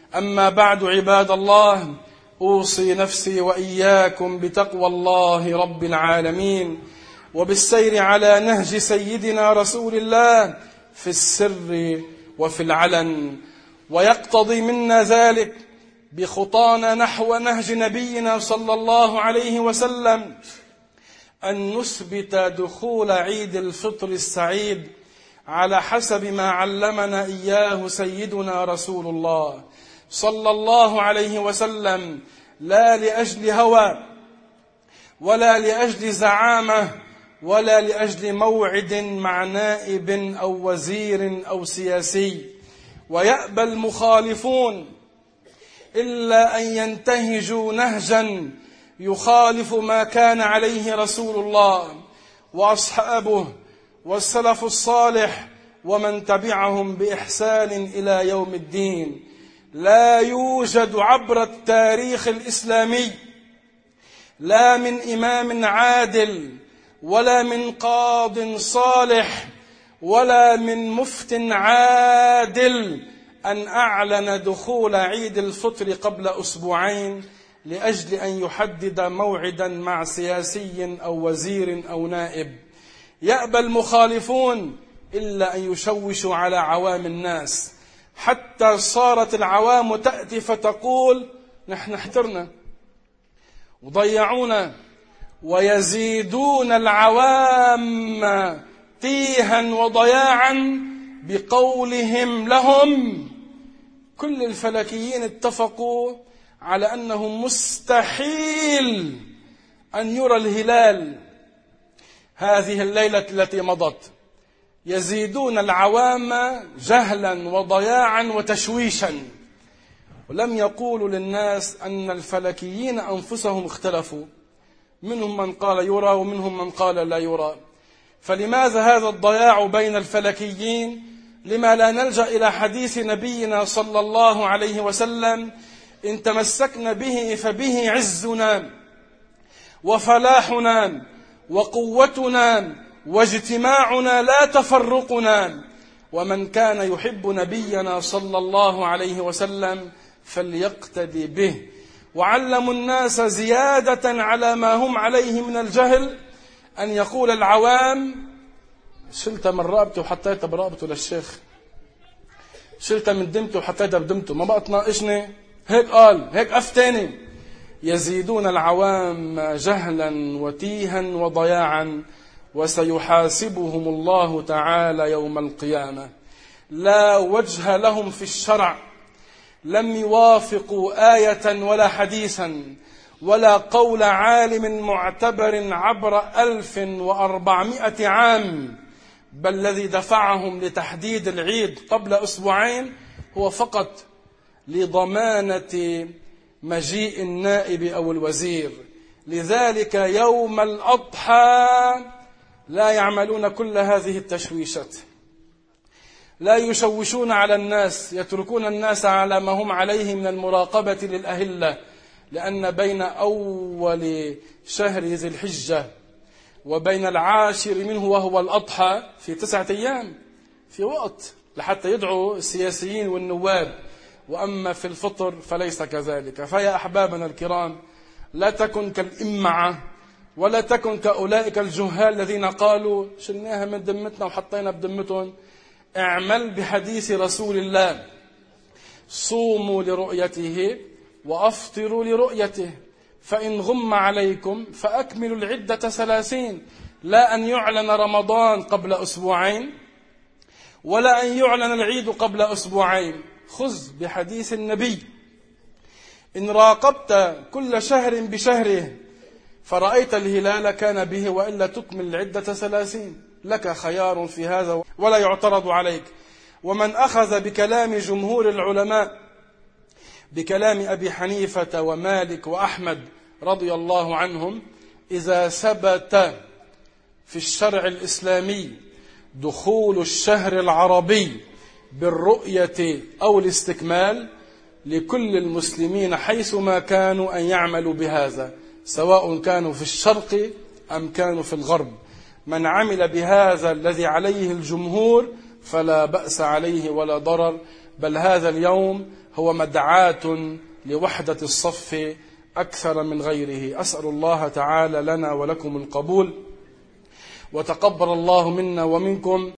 أما بعد عباد الله، أوصي نفسي وإياكم بتقوى الله رب العالمين وبالسير على نهج سيدنا رسول الله في السر وفي العلن، ويقتضي منا ذلك بخطانا نحو نهج نبينا صلى الله عليه وسلم أن نثبت دخول عيد الفطر السعيد على حسب ما علمنا إياه سيدنا رسول الله صلى الله عليه وسلم، لا لأجل هوى ولا لأجل زعامة ولا لأجل موعد مع نائب أو وزير أو سياسي. ويأبى المخالفون إلا أن ينتهجوا نهجا يخالف ما كان عليه رسول الله وأصحابه والسلف الصالح ومن تبعهم بإحسان إلى يوم الدين. لا يوجد عبر التاريخ الإسلامي لا من إمام عادل ولا من قاض صالح ولا من مفت عادل أن أعلن دخول عيد الفطر قبل أسبوعين لأجل أن يحدد موعدا مع سياسي أو وزير أو نائب. يأبى المخالفون إلا أن يشوشوا على عوام الناس، حتى صارت العوام تأتي فتقول نحن احترنا وضيعونا، ويزيدون العوام تيها وضياعا بقولهم لهم. كل الفلكيين اتفقوا على أنه مستحيل أن يرى الهلال هذه الليلة التي مضت. يزيدون العوام جهلا وضياعا وتشويشا، ولم يقولوا للناس أن الفلكيين أنفسهم اختلفوا، منهم من قال يرى ومنهم من قال لا يرى. فلماذا هذا الضياع بين الفلكيين؟ لما لا نلجأ إلى حديث نبينا صلى الله عليه وسلم: إن تمسكنا به فبه عزنا وفلاحنا وقوتنا واجتماعنا لا تفرقنا. ومن كان يحب نبينا صلى الله عليه وسلم فليقتدي به. وعلموا الناس زيادة على ما هم عليه من الجهل أن يقول العوام: شلت من رقبته وحطيتها برقبته للشيخ، شلت من دمته وحطيتها بدمته، ما بقى تناقشني، هيك قال، هيك أفتاني. يزيدون العوام جهلا وتيها وضياعا، وسيحاسبهم الله تعالى يوم القيامة. لا وجه لهم في الشرع، لم يوافقوا آية ولا حديثا ولا قول عالم معتبر عبر 1400 عام، بل الذي دفعهم لتحديد العيد قبل أسبوعين هو فقط لضمانة مجيء النائب أو الوزير. لذلك يوم الأضحى لا يعملون كل هذه التشويشات، لا يشوشون على الناس، يتركون الناس على ما هم عليه من المراقبة للأهلة، لأن بين أول شهر ذي الحجة وبين العاشر منه وهو الأضحى في 9 أيام، في وقت لحتى يدعوا السياسيين والنواب. وأما في الفطر فليس كذلك. فيا أحبابنا الكرام، لا تكن كالإمعة ولا تكن كأولئك الجهال الذين قالوا شلناها من دمتنا وحطينا بدمتهم. اعمل بحديث رسول الله: صوموا لرؤيته وأفطروا لرؤيته، فإن غم عليكم فأكملوا العدة 30. لا أن يعلن رمضان قبل أسبوعين ولا أن يعلن العيد قبل أسبوعين. خذ بحديث النبي: إن راقبت كل شهر بشهره فرأيت الهلال كان به، وإلا تكمل العدة 30. لك خيار في هذا ولا يعترض عليك. ومن أخذ بكلام جمهور العلماء، بكلام أبي حنيفة ومالك وأحمد رضي الله عنهم، إذا ثبت في الشرع الإسلامي دخول الشهر العربي بالرؤية أو الاستكمال، لكل المسلمين حيثما كانوا أن يعملوا بهذا، سواء كانوا في الشرق أم كانوا في الغرب. من عمل بهذا الذي عليه الجمهور فلا بأس عليه ولا ضرر، بل هذا اليوم هو مدعاة لوحدة الصف أكثر من غيره. أسأل الله تعالى لنا ولكم القبول، وتقبل الله منا ومنكم.